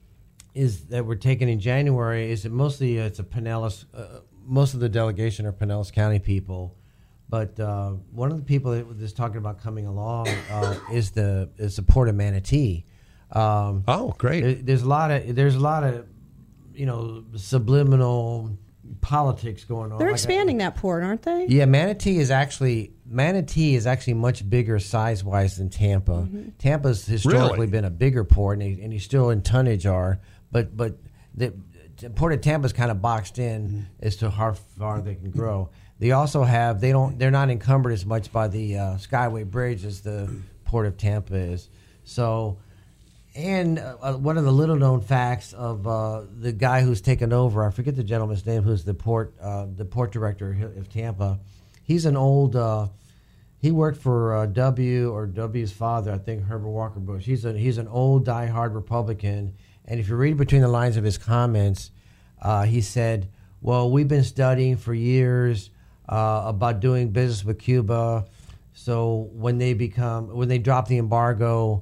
is that we're taking in January is that mostly uh, it's a Pinellas, uh, most of the delegation are Pinellas County people. But uh, one of the people that is talking about coming along uh, is the is the Port of Manatee. Um, oh, great! There, there's a lot of there's a lot of you know subliminal politics going on. They're like expanding I, that port, aren't they? Yeah, Manatee is actually Manatee is actually much bigger size wise than Tampa. Mm-hmm. Tampa's historically really? been a bigger port, and, he, and he's still in tonnage are, but but the, the Port of Tampa's kind of boxed in mm-hmm. as to how far they can grow. They also have they don't they're not encumbered as much by the uh, Skyway Bridge as the Port of Tampa is. So, and uh, one of the little known facts of uh, the guy who's taken over, I forget the gentleman's name, who's the port uh, the port director of Tampa. He's an old. Uh, he worked for uh, W or W's father, I think Herbert Walker Bush. He's a he's an old diehard Republican, and if you read between the lines of his comments, uh, he said, "Well, we've been studying for years." Uh, about doing business with Cuba, so when they become when they drop the embargo,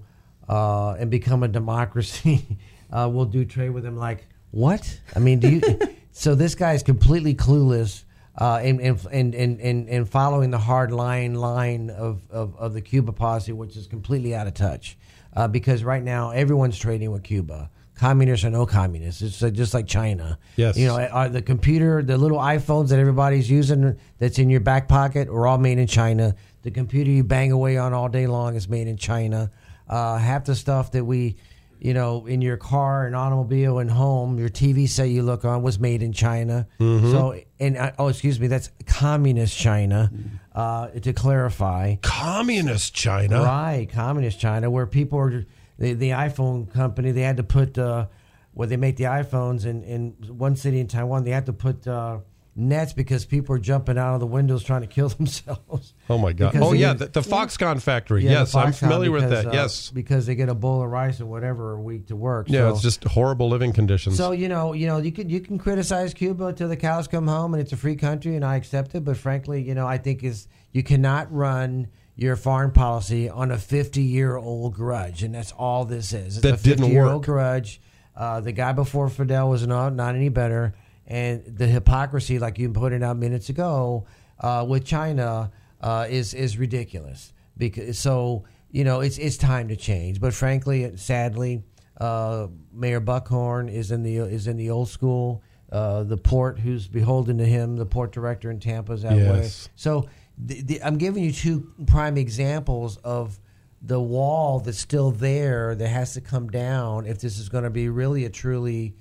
uh, and become a democracy, uh, we'll do trade with him. Like, what? I mean, do you? So this guy is completely clueless uh, in, in, in, in, in following the hard line line of, of, of the Cuba policy, which is completely out of touch. Uh, because right now everyone's trading with Cuba. Communists or no communists. It's uh, just like China. Yes. You know, are the computer, the little iPhones that everybody's using that's in your back pocket are all made in China. The computer you bang away on all day long is made in China. Uh, half the stuff that we, you know, in your car and automobile and home, your T V set you look on was made in China. Mm-hmm. So, and uh, oh, excuse me, that's communist China. Uh, to clarify, communist China, right? Communist China, where people are. The, the iPhone company, they had to put, uh, where they make the iPhones in, in one city in Taiwan, they had to put uh, nets because people are jumping out of the windows trying to kill themselves. Oh, my God. Because oh, yeah, get, the, the Foxconn factory. Yeah, yes, Foxconn I'm familiar because, with that. uh, yes. Because they get a bowl of rice or whatever a week to work. Yeah, so. It's just horrible living conditions. So, you know, you know, you can you can criticize Cuba till the cows come home, and it's a free country, and I accept it. But frankly, you know, I think is you cannot run your foreign policy on a fifty-year-old grudge, and that's all this is. It's that a fifty-year-old work. grudge. Uh, the guy before Fidel was not not any better, and the hypocrisy, like you pointed out minutes ago, uh, with China uh, is is ridiculous. Because so you know it's it's time to change. But frankly, sadly, uh, Mayor Buckhorn is in the is in the old school. Uh, the port, who's beholden to him, the port director in Tampa is that yes. way. So. The, the, I'm giving you two prime examples of the wall that's still there that has to come down if this is going to be really a truly.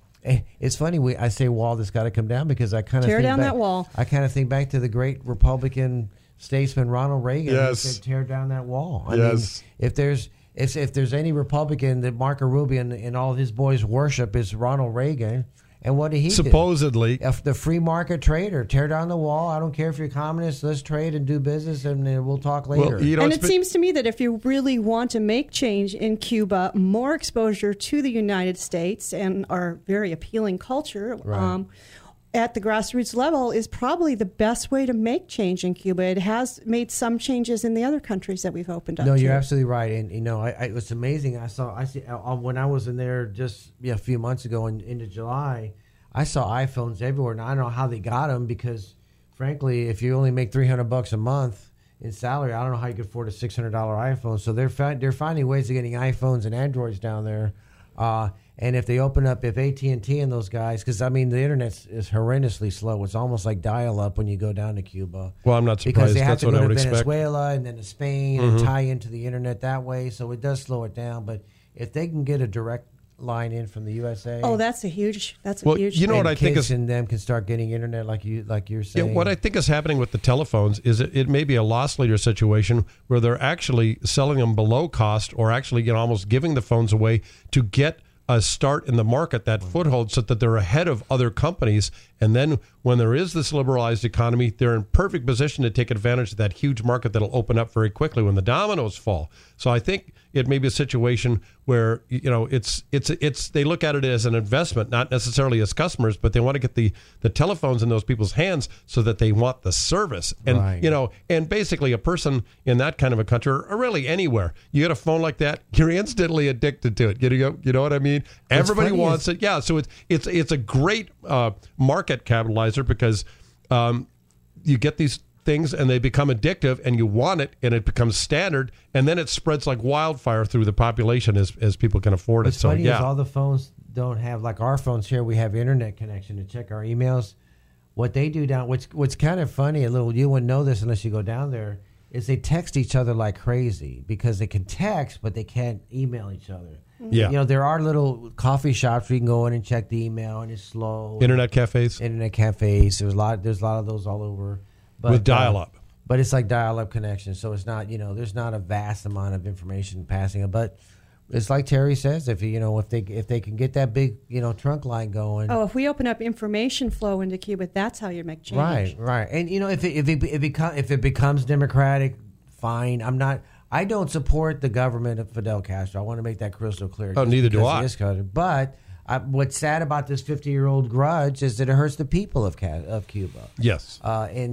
It's funny we I say wall that's got to come down because I kind of tear think down back, that wall. I kind of think back to the great Republican statesman Ronald Reagan. Yes. Who said tear down that wall. I yes. mean, if there's if if there's any Republican that Marco Rubio and, and all his boys worship is Ronald Reagan. And what did he Supposedly. do? Supposedly. The free market trader. Tear down the wall. I don't care if you're communist. Let's trade and do business, and uh, we'll talk later. Well, you know, and it been, seems to me that if you really want to make change in Cuba, more exposure to the United States and our very appealing culture right. um, at the grassroots level is probably the best way to make change in Cuba. It has made some changes in the other countries that we've opened up no, to. you're absolutely right. And, you know, I, I, it's amazing. I saw, I see, uh, when I was in there just yeah, a few months ago in, into July, I saw iPhones everywhere, and I don't know how they got them because, frankly, if you only make three hundred bucks a month in salary, I don't know how you could afford a six hundred dollar iPhone. So they're fi- they're finding ways of getting iPhones and Androids down there. Uh, and if they open up, if A T and T and those guys, because I mean the internet is horrendously slow. It's almost like dial-up when you go down to Cuba. Well, I'm not surprised. Because they have That's to what go I to would Venezuela expect. and then to Spain mm-hmm. and tie into the internet that way. So it does slow it down. But if they can get a direct line in from the U S A. Oh, that's a huge. That's a well, huge. You know thing. what I think is, and them can start getting internet like you like you're saying. Yeah, what I think is happening with the telephones is it, it may be a loss leader situation where they're actually selling them below cost, or actually, you know, almost giving the phones away to get a start in the market, that foothold, so that they're ahead of other companies. And then when there is this liberalized economy, they're in perfect position to take advantage of that huge market that'll open up very quickly when the dominoes fall. So I think it may be a situation where, you know, it's it's it's they look at it as an investment, not necessarily as customers, but they want to get the, the telephones in those people's hands so that they want the service. And, right. you know, and basically a person in that kind of a country, or really anywhere, you get a phone like that, you're instantly addicted to it. You know, you know what I mean? Everybody wants is- it. Yeah, so it's it's it's a great uh, market capitalizer because um, you get these things and they become addictive and you want it and it becomes standard and then it spreads like wildfire through the population as as people can afford it. What's So funny yeah, is all the phones don't have, like our phones here, we have internet connection to check our emails. What they do down, what's what's kind of funny, a little, you wouldn't know this unless you go down there, is they text each other like crazy because they can text but they can't email each other. Yeah. You know, there are little coffee shops where you can go in and check the email and it's slow. Internet cafes. Internet cafes. There's a lot there's a lot of those all over. But, with dial-up. Uh, but it's like dial-up connection, so it's not, you know, there's not a vast amount of information passing. But it's like Terry says, if you know, if they if they can get that big, you know, trunk line going. Oh, if we open up information flow into Cuba, that's how you make change. Right, right. And you know, if it, if it, if it becomes if it becomes democratic, fine. I'm not. I don't support the government of Fidel Castro. I want to make that crystal clear. Oh, neither do I. But I, what's sad about this fifty-year-old grudge is that it hurts the people of of Cuba. Yes. Uh, and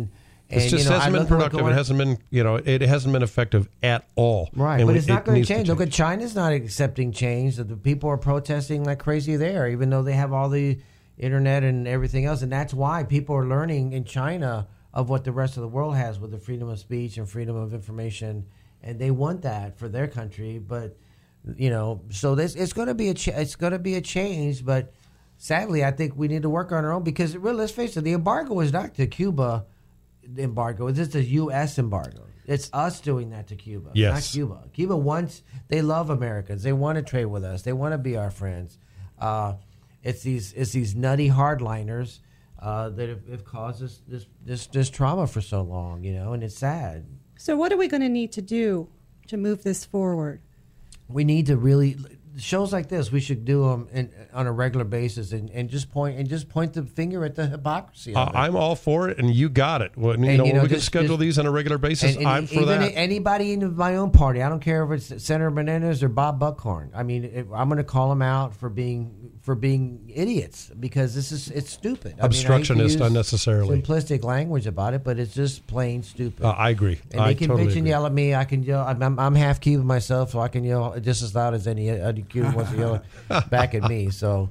And, it's just you know, hasn't I been look at what's productive. going- It hasn't been, you know, it hasn't been effective at all. Right, And but we- it's not it going to needs change. Look at China's not accepting change. The people are protesting like crazy there, even though they have all the internet and everything else. And that's why people are learning in China of what the rest of the world has with the freedom of speech and freedom of information, and they want that for their country. But you know, so this it's going to be a ch- it's going to be a change. But sadly, I think we need to work on our own because, well, let's face it, the embargo is not the Cuba embargo. It's just a U S embargo. It's us doing that to Cuba, Yes. not Cuba. Cuba wants, they love Americans. They want to trade with us. They want to be our friends. Uh, it's these it's these nutty hardliners uh, that have, have caused this, this this this trauma for so long, you know, and it's sad. So what are we going to need to do to move this forward? We need to really shows like this. We should do them in, on a regular basis and, and just point and just point the finger at the hypocrisy. Uh, Of it. I'm all for it, and you got it. Well, you And, know, you know, we can just- schedule just- these on a regular basis. And- and I'm for even that. Anybody in my own party, I don't care if it's Senator Menendez or Bob Buckhorn. I mean, it, I'm going to call them out for being for being idiots because this is it's stupid. I mean, I hate to Obstructionist use unnecessarily. simplistic language about it, but it's just plain stupid. Uh, I agree. And I they can totally bitch and agree. yell at me. I can yell. I'm, I'm, I'm half Cuban myself, so I can yell just as loud as any other Cuban wants to yell back at me. So,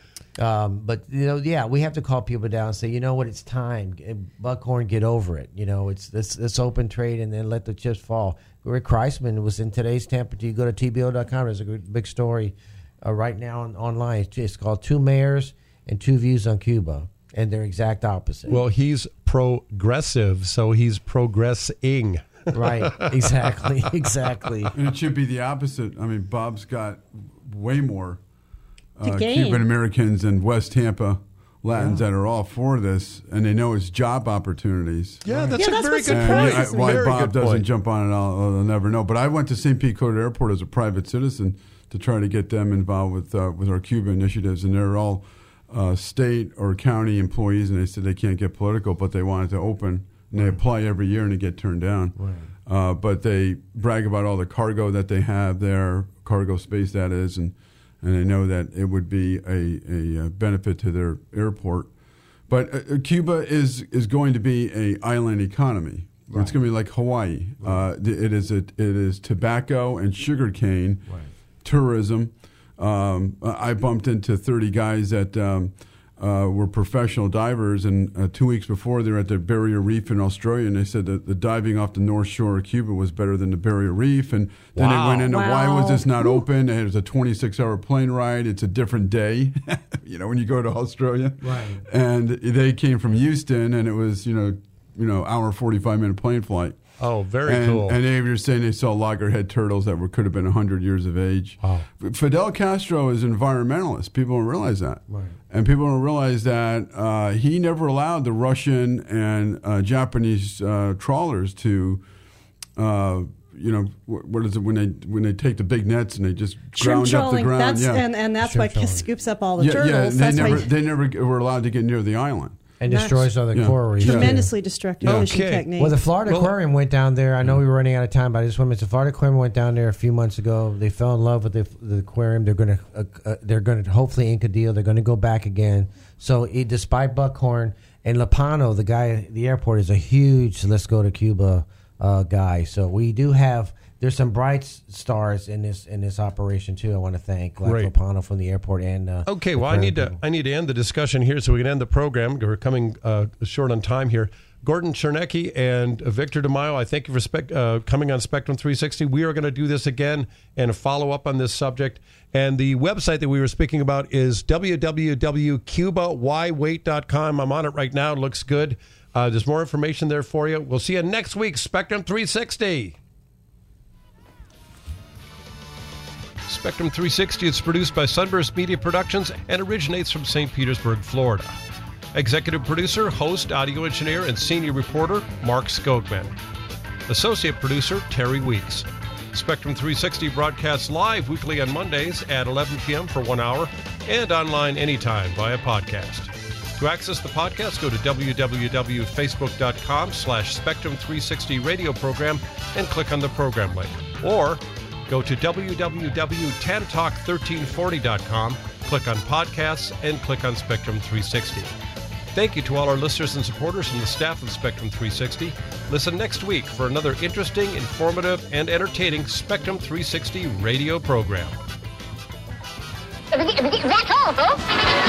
um, but you know, yeah, we have to call people down and say, you know what, it's time. Buckhorn, get over it. You know, it's this this open trade, and then let the chips fall. Rick Kreisman was in today's Tampa. You go to T B O dot com. There's a good- big story uh, right now on, online. It's called Two Mayors and Two Views on Cuba, and they're exact opposite. Well, he's progressive, so he's progressing. Right, exactly, exactly. And it should be the opposite. I mean, Bob's got way more To uh, gain. Cuban Americans and West Tampa Latins Yeah. that are all for this, and they know it's job opportunities. Yeah, that's Yeah, a that's very what good And point. surprises I- me. why Very Bob good doesn't point. jump on it, I'll, I'll never know. But I went to Saint Pete Cloud Airport as a private citizen to try to get them involved with uh, with our Cuba initiatives, and they're all uh, state or county employees, and they said they can't get political, but they wanted to open, and they apply every year and they get turned down. Right. Uh, but they brag about all the cargo that they have there, cargo space that is, and and they know that it would be a, a, uh benefit to their airport. But uh, Cuba is is going to be a island economy. Right. It's going to be like Hawaii. Uh, th- it is a, it is tobacco and sugarcane, Right. tourism. Um, I bumped into thirty guys that um, uh, were professional divers, and uh, two weeks before they were at the Barrier Reef in Australia, and they said that the diving off the North Shore of Cuba was better than the Barrier Reef. And then Wow. they went into why was Wow. this not open? And it was a twenty-six hour plane ride. It's a different day, you know, when you go to Australia. Right. And they came from Houston, and it was you know you know hour forty-five minute plane flight. Oh, very and, cool. And they were saying they saw loggerhead turtles that were, could have been one hundred years of age. Wow. Fidel Castro is an environmentalist. People don't realize that. Right. And people don't realize that uh, he never allowed the Russian and uh, Japanese uh, trawlers to, uh, you know, what, what is it when they when they take the big nets and they just Shrimp ground up the trolling. ground? That's yeah. and, and that's Shrimp what trolling. scoops up all the yeah, turtles. yeah. They That's never why they never were allowed to get near the island. And That's destroys other Yeah. coral reefs. tremendously destructive Yeah. fishing Okay. technique. Well, the Florida Well- Aquarium went down there. I know we were running out of time, but I just want to mention the Florida Aquarium went down there a few months ago. They fell in love with the, the aquarium. They're going to uh, uh, they're going to hopefully ink a deal. They're going to go back again. So, it, despite Buckhorn and Lapano, the guy at the airport is a huge "Let's Go to Cuba" uh, guy. So we do have. There's some bright stars in this in this operation too. I want to thank like Great. Lapano from the airport and uh, Okay, the well, I need to aquarium I need to end the discussion here so we can end the program. We're coming uh, short on time here. Gordon Chernecki and Victor DeMaio, I thank you for spec- uh, coming on Spectrum three sixty. We are going to do this again and follow up on this subject. And the website that we were speaking about is w w w dot cuba why wait dot com. I'm on it right now. It looks good. Uh, there's more information there for you. We'll see you next week, Spectrum three sixty. Spectrum three sixty is produced by Sunburst Media Productions and originates from Saint Petersburg, Florida. Executive producer, host, audio engineer, and senior reporter, Mark Skogman. Associate producer, Terry Weeks. Spectrum three sixty broadcasts live weekly on Mondays at eleven p.m. for one hour and online anytime via podcast. To access the podcast, go to w w w dot facebook dot com slash spectrum three sixty radio program and click on the program link. Or go to w w w dot tan talk one three four zero dot com, click on podcasts, and click on Spectrum three sixty. Thank you to all our listeners and supporters from the staff of Spectrum three sixty. Listen next week for another interesting, informative, and entertaining Spectrum three sixty radio program. That's all, folks.